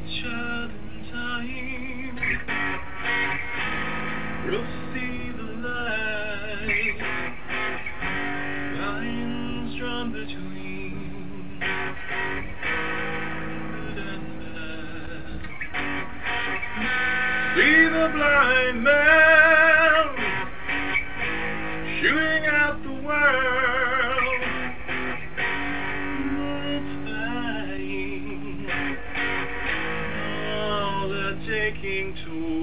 child in time will see the light. Lines drawn between good and bad. See the blind man shooting at the world. It's dying. All they're taking to